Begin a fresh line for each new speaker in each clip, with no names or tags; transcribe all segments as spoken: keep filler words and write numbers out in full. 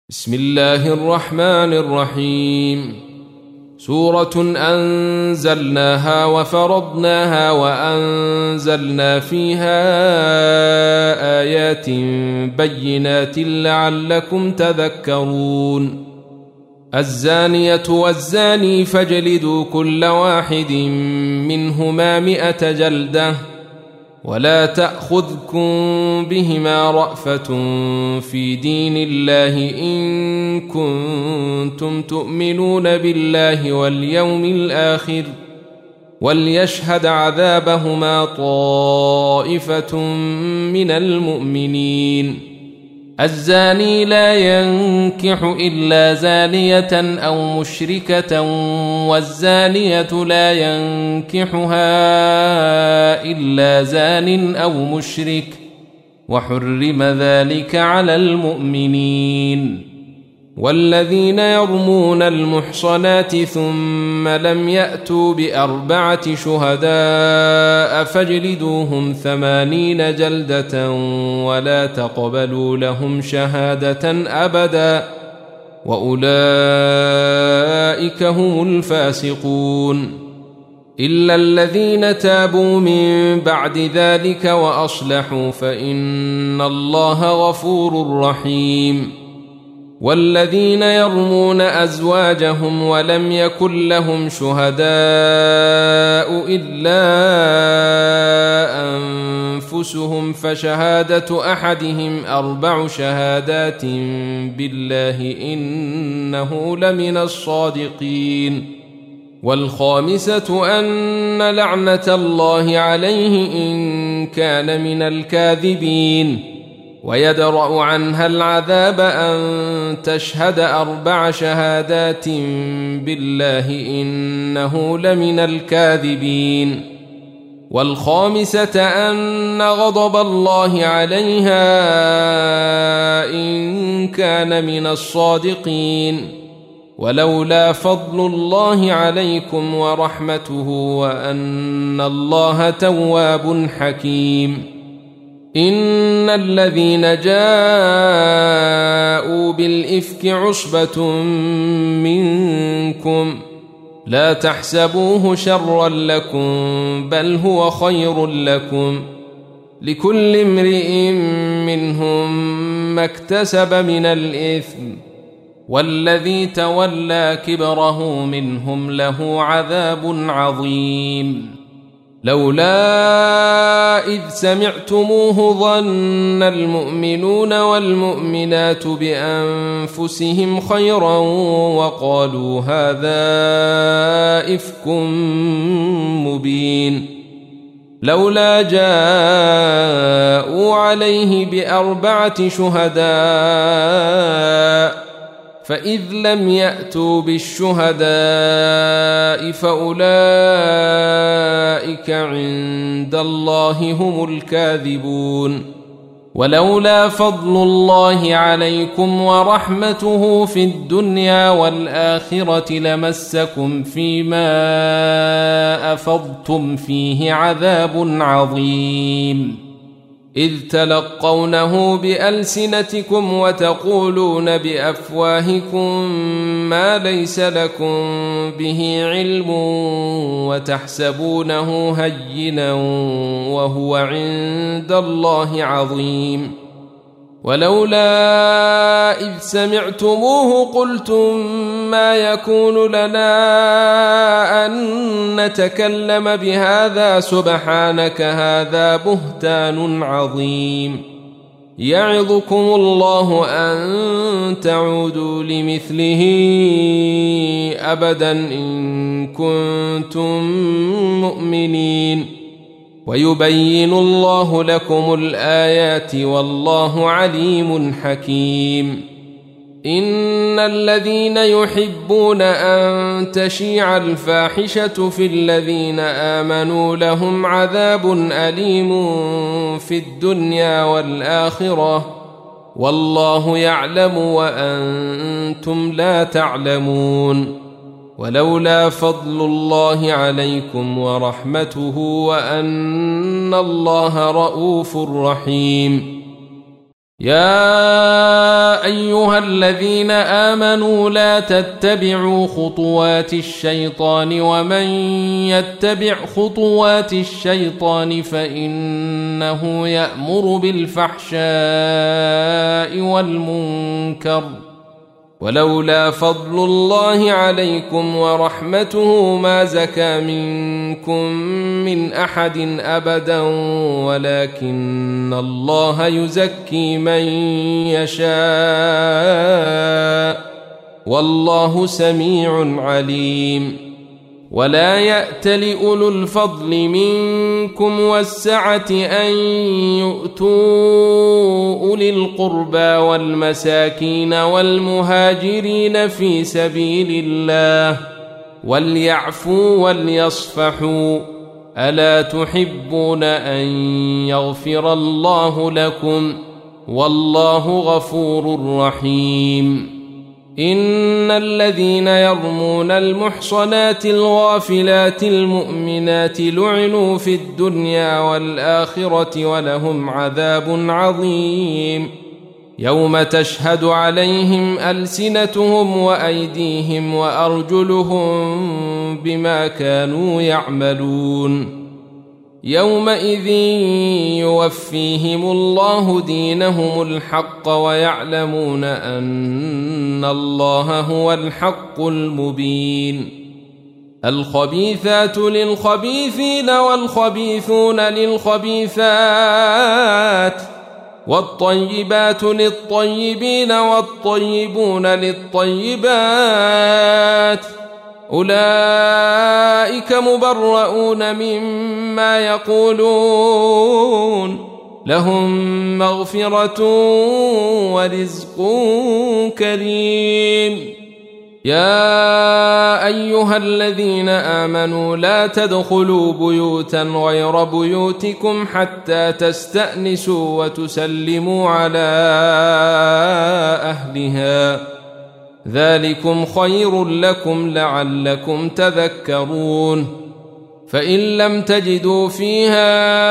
بسم الله الرحمن الرحيم. سورة أنزلناها وفرضناها وأنزلنا فيها آيات بينات لعلكم تذكرون. الزانية والزاني فاجلدوا كل واحد منهما مئة جلدة ولا تأخذكم بهما رأفة في دين الله إن كنتم تؤمنون بالله واليوم الآخر وليشهد عذابهما طائفة من المؤمنين. الزاني لا ينكح إلا زانية أو مشركة والزانية لا ينكحها إلا زان أو مشرك وحرم ذلك على المؤمنين. والذين يرمون المحصنات ثم لم يأتوا بأربعة شهداء فاجلدوهم ثمانين جلدة ولا تقبلوا لهم شهادة أبدا وأولئك هم الفاسقون. إلا الذين تابوا من بعد ذلك وأصلحوا فإن الله غفور رحيم. والذين يرمون أزواجهم ولم يكن لهم شهداء إلا أنفسهم فشهادة أحدهم أربع شهادات بالله إنه لمن الصادقين. والخامسة أن لعنة الله عليه إن كان من الكاذبين. ويدرأ عنها العذاب أن تشهد أربع شهادات بالله إنه لمن الكاذبين. والخامسة أن غضب الله عليها إن كان من الصادقين. ولولا فضل الله عليكم ورحمته وأن الله تواب حكيم. إن الذين جاءوا بالإفك عصبة منكم لا تحسبوه شرا لكم بل هو خير لكم لكل امرئ منهم ما اكتسب من الإثم والذي تولى كبره منهم له عذاب عظيم. لولا إذ سمعتموه ظن المؤمنون والمؤمنات بأنفسهم خيرا وقالوا هذا إفك مبين. لولا جاءوا عليه بأربعة شهداء فإذ لم يأتوا بالشهداء فأولئك عند الله هم الكاذبون. ولولا فضل الله عليكم ورحمته في الدنيا والآخرة لمسكم فيما أفضتم فيه عذاب عظيم. إذ تلقونه بألسنتكم وتقولون بأفواهكم ما ليس لكم به علم وتحسبونه هينا وهو عند الله عظيم. ولولا إذ سمعتموه قلتم ما يكون لنا أن نتكلم بهذا سبحانك هذا بهتان عظيم. يعظكم الله أن تعودوا لمثله أبدا إن كنتم مؤمنين. ويبين الله لكم الآيات والله عليم حكيم. إن الذين يحبون أن تشيع الفاحشة في الذين آمنوا لهم عذاب أليم في الدنيا والآخرة والله يعلم وأنتم لا تعلمون. ولولا فضل الله عليكم ورحمته وأن الله رؤوف رحيم. يا أيها الذين آمنوا لا تتبعوا خطوات الشيطان ومن يتبع خطوات الشيطان فإنه يأمر بالفحشاء والمنكر ولولا فضل الله عليكم ورحمته ما زكى منكم من أحد أبدا ولكن الله يزكي من يشاء والله سميع عليم ولا يأتل أولو الفضل منكم والسعة أن يؤتوا أولي القربى والمساكين والمهاجرين في سبيل الله وليعفوا وليصفحوا ألا تحبون أن يغفر الله لكم والله غفور رحيم إن الذين يرمون المحصنات الغافلات المؤمنات لعنوا في الدنيا والآخرة ولهم عذاب عظيم يوم تشهد عليهم ألسنتهم وأيديهم وأرجلهم بما كانوا يعملون يومئذ يوفيهم الله دينهم الحق ويعلمون أن الله هو الحق المبين الخبيثات للخبيثين والخبيثون للخبيثات والطيبات للطيبين والطيبون للطيبات أولئك مبرؤون مما يقولون لهم مغفرة ورزق كريم يا أيها الذين آمنوا لا تدخلوا بيوتا غير بيوتكم حتى تستأنسوا وتسلموا على أهلها ذلكم خير لكم لعلكم تذكرون فإن لم تجدوا فيها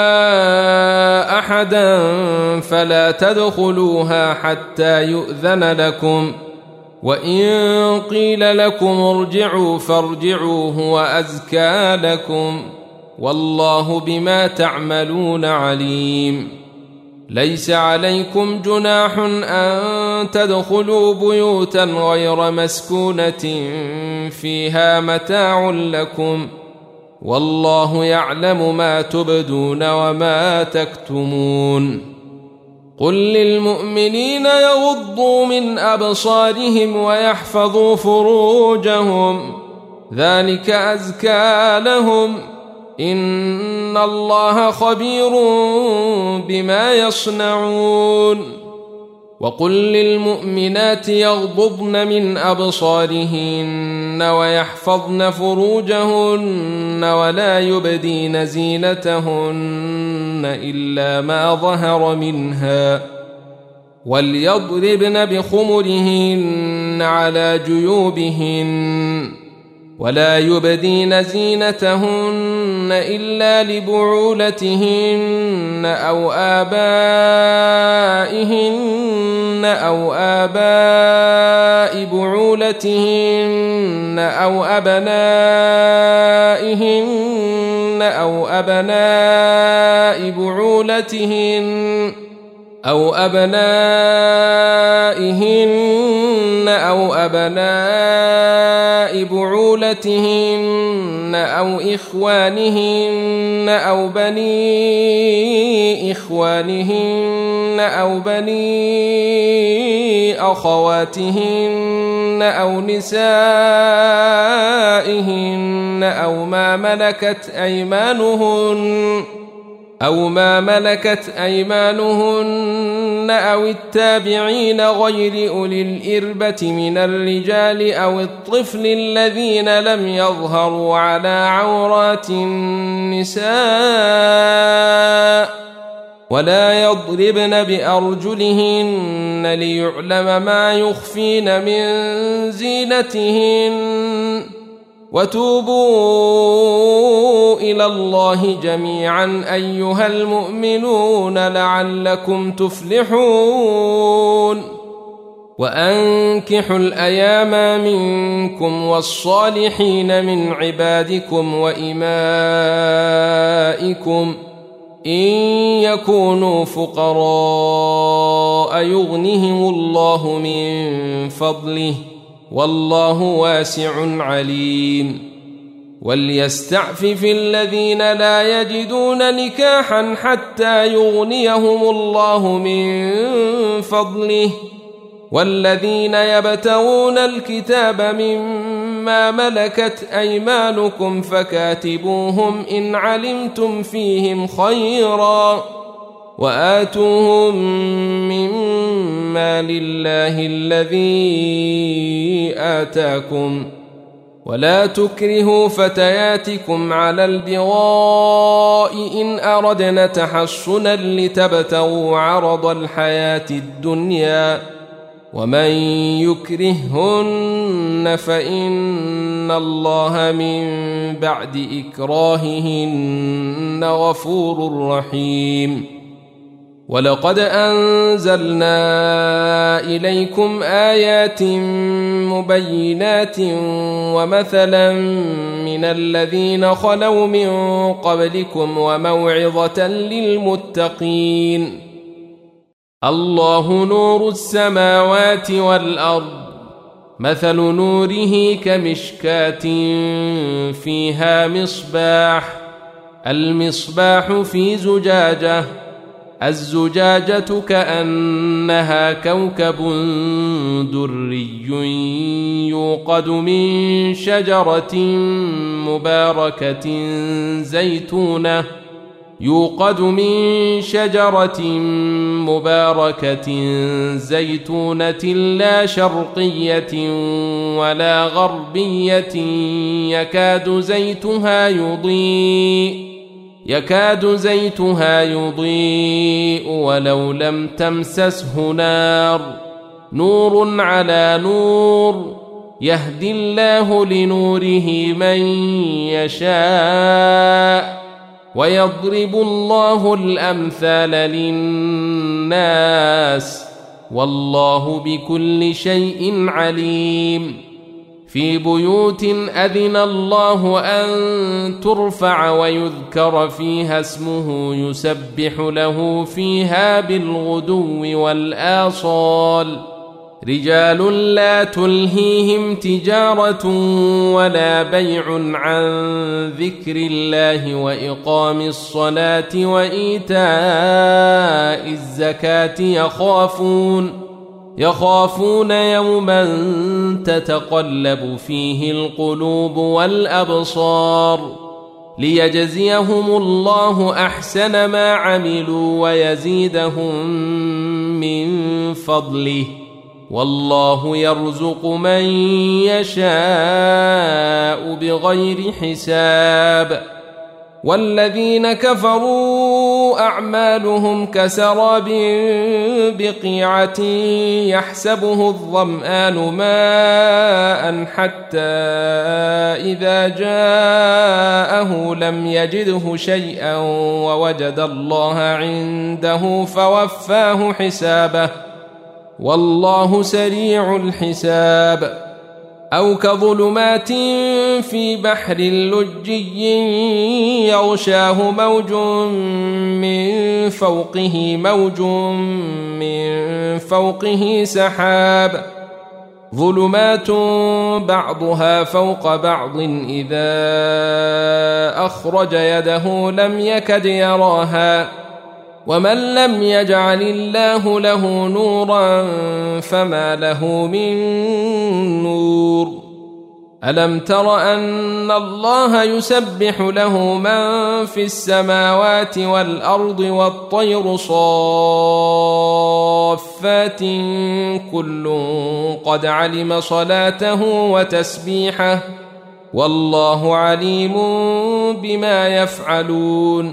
أحدا فلا تدخلوها حتى يؤذن لكم وإن قيل لكم ارجعوا فارجعوا هو أزكى لكم والله بما تعملون عليم ليس عليكم جناح أن تدخلوا بيوتا غير مسكونة فيها متاع لكم والله يعلم ما تبدون وما تكتمون قل للمؤمنين يغضوا من أبصارهم ويحفظوا فروجهم ذلك أزكى لهم إن الله خبير بما يصنعون وقل للمؤمنات يغضضن من أبصارهن ويحفظن فروجهن ولا يبدين زينتهن إلا ما ظهر منها وليضربن بخمرهن على جيوبهن ولا يبدين زينتهن إلا لبعولتهن أو آبائهن أو آباء بعولتهن أو أبنائهن أو أبناء بعولتهن أو أبنائهن أو أبناء بعولتهن أو إخوانهن أو بني إخوانهن أو بني أخواتهن أو نسائهن أو ما ملكت أيمانهن أو ما ملكت أيمانهن أو التابعين غير أولي الإربة من الرجال أو الطفل الذين لم يظهروا على عورات النساء ولا يضربن بأرجلهن ليعلم ما يخفين من زينتهن وتوبوا إلى الله جميعا أيها المؤمنون لعلكم تفلحون وأنكحوا الأيام منكم والصالحين من عبادكم وإمائكم إن يكونوا فقراء يغنهم الله من فضله والله واسع عليم وليستعفف الذين لا يجدون نكاحا حتى يغنيهم الله من فضله والذين يبتغون الكتاب مما ملكت أيمانكم فكاتبوهم إن علمتم فيهم خيرا وآتوهم مما لله الذي آتاكم ولا تكرهوا فتياتكم على البغاء إن أردنا تحصنا لتبتغوا عرض الحياة الدنيا ومن يكرههن فإن الله من بعد إكراههن غفور رحيم ولقد أنزلنا إليكم آيات مبينات ومثلا من الذين خلوا من قبلكم وموعظة للمتقين الله نور السماوات والأرض مثل نوره كمشكاة فيها مصباح المصباح في زجاجة الزجاجة كأنها كوكب دري يوقد من شجرة مباركة زيتونة يوقد من شجرة مباركة زيتونة لا شرقية ولا غربية يكاد زيتها يضيء يكاد زيتها يضيء ولو لم تمسسه نار نور على نور يهدي الله لنوره من يشاء ويضرب الله الأمثال للناس والله بكل شيء عليم في بيوت أذن الله أن ترفع ويذكر فيها اسمه يسبح له فيها بالغدو والآصال رجال لا تلهيهم تجارة ولا بيع عن ذكر الله وإقام الصلاة وإيتاء الزكاة يخافون يخافون يوما تتقلب فيه القلوب والأبصار ليجزيهم الله أحسن ما عملوا ويزيدهم من فضله والله يرزق من يشاء بغير حساب والذين كفروا أعمالهم كسراب بقيعة يحسبه الظمآن ماء حتى إذا جاءه لم يجده شيئا ووجد الله عنده فوفاه حسابه والله سريع الحساب أو كظلمات في بحر لجي يغشاه موج من فوقه موج من فوقه سحاب ظلمات بعضها فوق بعض إذا أخرج يده لم يكد يراها ومن لم يجعل الله له نورا فما له من نور ألم تر أن الله يسبح له من في السماوات والأرض والطير صافات كل قد علم صلاته وتسبيحه والله عليم بما يفعلون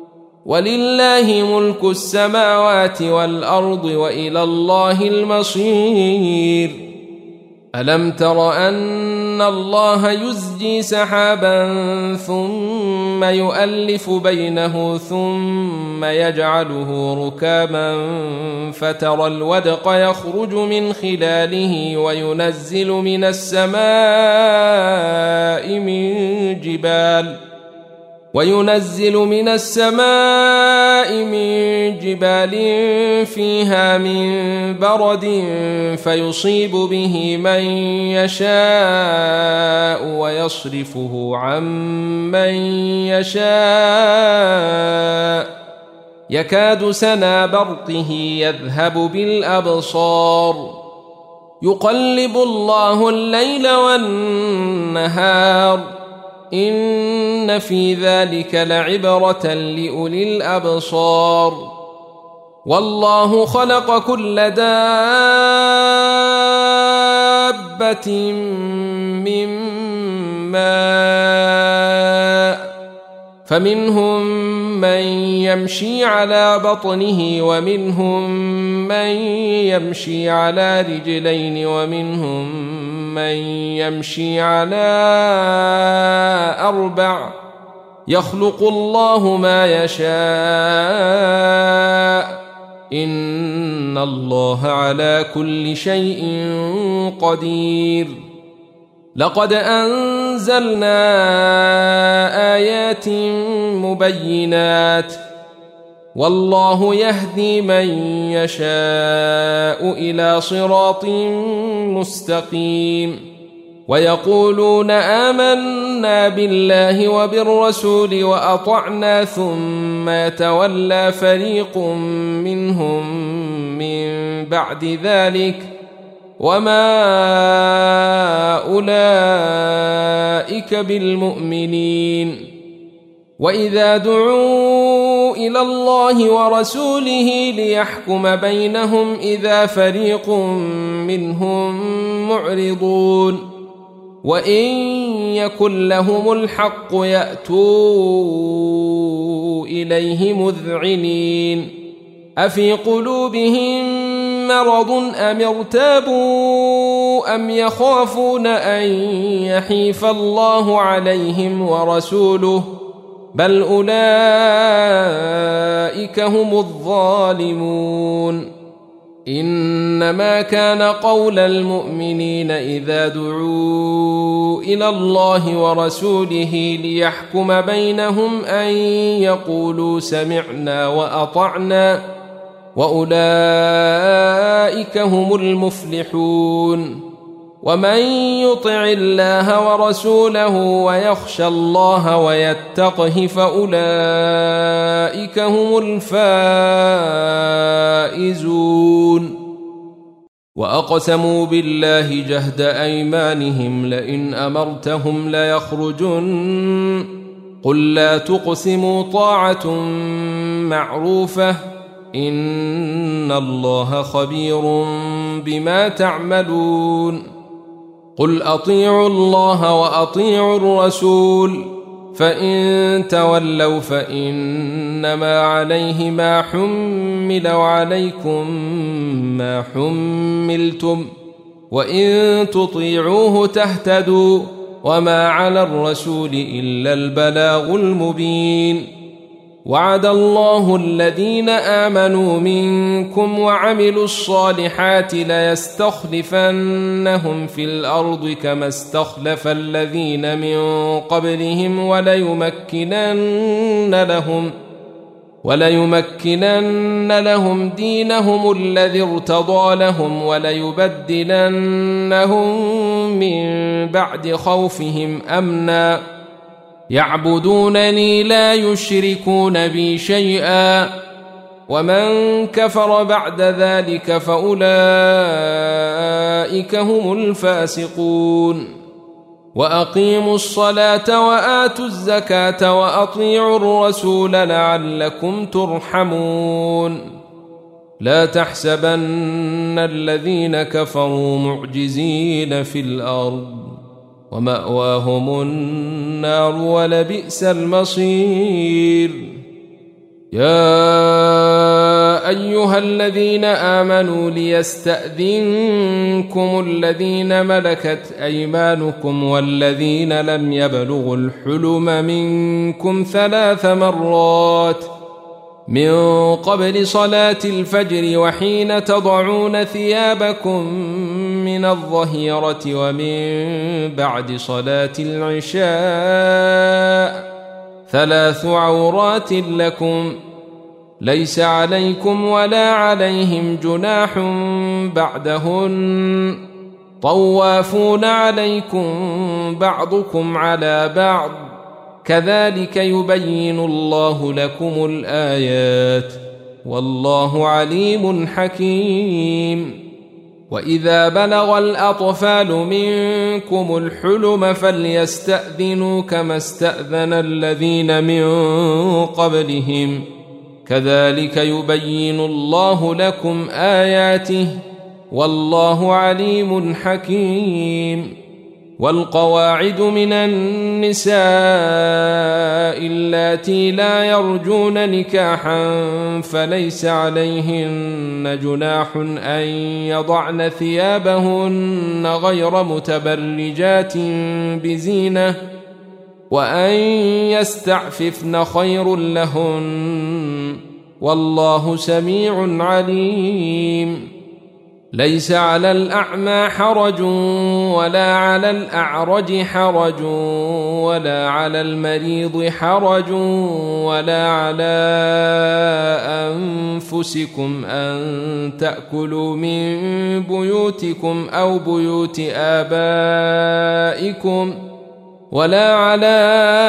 ولله ملك السماوات والأرض وإلى الله المصير ألم تر أن أن الله يزجي سحابا ثم يؤلف بينه ثم يجعله ركاما فترى الودق يخرج من خلاله وينزل من السماء من جبال وينزل من السماء من جبال فيها من برد فيصيب به من يشاء ويصرفه عن من يشاء يكاد سنا برقه يذهب بالأبصار يقلب الله الليل والنهار إن في ذلك لعبرة لأولي الأبصار والله خلق كل دابة من ماء فمنهم من يمشي على بطنه ومنهم من يمشي على رجلين ومنهم من يمشي على أربع يخلق الله ما يشاء إن الله على كل شيء قدير لقد أنزلنا آيات مبينات والله يهدي من يشاء إلى صراط مستقيم ويقولون آمنا بالله وبالرسول وأطعنا ثم يتولى فريق منهم من بعد ذلك وما أولئك بالمؤمنين وإذا دعوا إلى الله ورسوله ليحكم بينهم إذا فريق منهم معرضون وإن يكن لهم الحق يأتوا إليه مذعنين أفي قلوبهم مرض أم ارتابوا أم يخافون أن يحيف الله عليهم ورسوله بل أولئك هم الظالمون إنما كان قول المؤمنين إذا دعوا إلى الله ورسوله ليحكم بينهم أن يقولوا سمعنا وأطعنا وأولئك هم المفلحون ومن يطع الله ورسوله ويخشى الله ويتقه فأولئك هم الفائزون وأقسموا بالله جهد أيمانهم لئن أمرتهم ليخرجن قل لا تقسموا طاعة معروفة إن الله خبير بما تعملون قل أطيعوا الله وأطيعوا الرسول فإن تولوا فإنما عليه ما حمل وعليكم ما حملتم وإن تطيعوه تهتدوا وما على الرسول إلا البلاغ المبين وعد الله الذين آمنوا منكم وعملوا الصالحات ليستخلفنهم في الأرض كما استخلف الذين من قبلهم وليمكنن لهم وليمكنن لهم دينهم الذي ارتضى لهم وليبدلنهم من بعد خوفهم أمنا يعبدونني لا يشركون بي شيئا ومن كفر بعد ذلك فأولئك هم الفاسقون وأقيموا الصلاة وآتوا الزكاة وأطيعوا الرسول لعلكم ترحمون لا تحسبن الذين كفروا معجزين في الأرض ومأواهم النار ولبئس المصير يا أيها الذين آمنوا ليستأذنكم الذين ملكت أيمانكم والذين لم يبلغوا الحلم منكم ثلاث مرات من قبل صلاة الفجر وحين تضعون ثيابكم من الظهيرة ومن بعد صلاة العشاء ثلاث عورات لكم ليس عليكم ولا عليهم جناح بعدهن طوافون عليكم بعضكم على بعض كذلك يبين الله لكم الآيات والله عليم حكيم. وإذا بلغ الأطفال منكم الحلم فليستأذنوا كما استأذن الذين من قبلهم كذلك يبين الله لكم آياته والله عليم حكيم. والقواعد من النساء اللاتي لا يرجون نكاحا فليس عليهن جناح أن يضعن ثيابهن غير متبرجات بزينة وأن يستعففن خير لهن والله سميع عليم. ليس على الأعمى حرج ولا على الأعرج حرج ولا على المريض حرج ولا على أنفسكم أن تأكلوا من بيوتكم أو بيوت آبائكم ولا على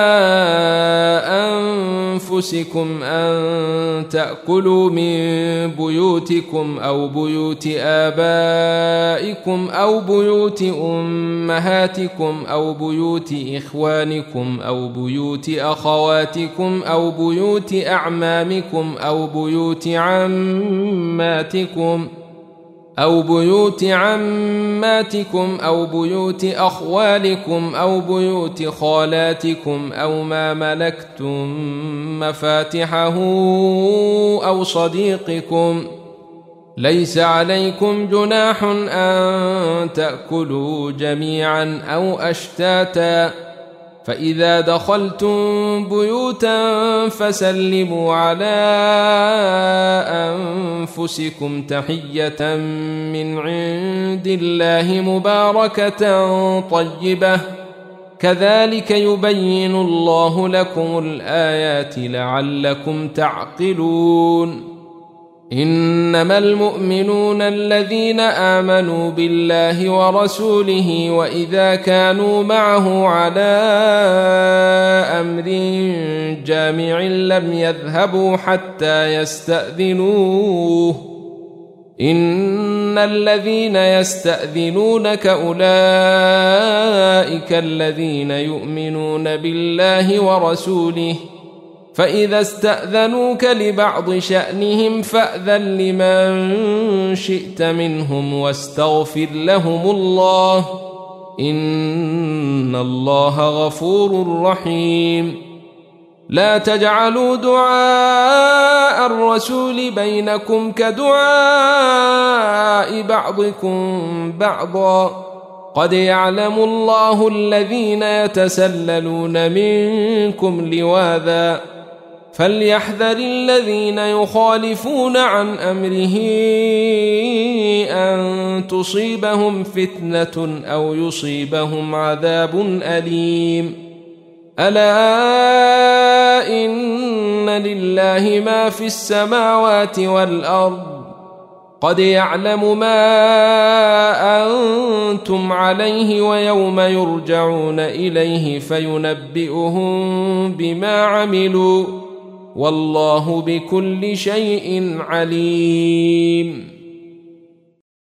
أنفسكم أن تأكلوا من بيوتكم أو بيوت آبائكم أو بيوت أمهاتكم أو بيوت إخوانكم أو بيوت أخواتكم أو بيوت أعمامكم أو بيوت عماتكم أو بيوت عماتكم أو بيوت أخوالكم أو بيوت خالاتكم أو ما ملكتم مفاتحه أو صديقكم ليس عليكم جناح أن تأكلوا جميعا أو أشتاتا فإذا دخلتم بيوتا فسلموا على أنفسكم تحية من عند الله مباركة طيبة كذلك يبين الله لكم الآيات لعلكم تعقلون. إنما المؤمنون الذين آمنوا بالله ورسوله وإذا كانوا معه على أمر جامع لم يذهبوا حتى يستأذنوه إن الذين يستأذنونك أولئك الذين يؤمنون بالله ورسوله فإذا استأذنوك لبعض شأنهم فأذن لمن شئت منهم واستغفر لهم الله إن الله غفور رحيم. لا تجعلوا دعاء الرسول بينكم كدعاء بعضكم بعضا قد يعلم الله الذين يتسللون منكم لواذا فليحذر الذين يخالفون عن أمره أن تصيبهم فتنة أو يصيبهم عذاب أليم. ألا إن لله ما في السماوات والأرض قد يعلم ما أنتم عليه ويوم يرجعون إليه فينبئهم بما عملوا والله بكل شيء عليم.